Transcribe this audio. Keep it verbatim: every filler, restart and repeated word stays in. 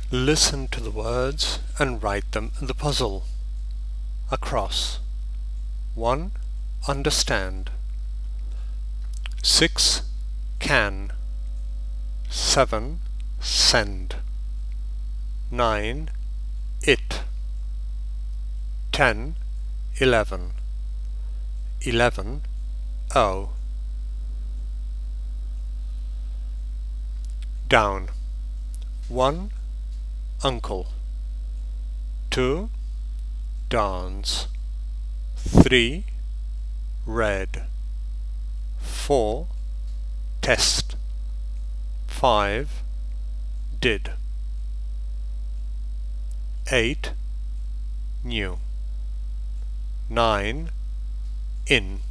Listen to the words and write them in the puzzle. Across. one. Understand. six. Can. seven. Send. nine. It. ten. Eleven. Eleven. Oh. Down. one. Uncle. two. Dance. three. Red. four. Test. five. Did. eight. New. nine. In.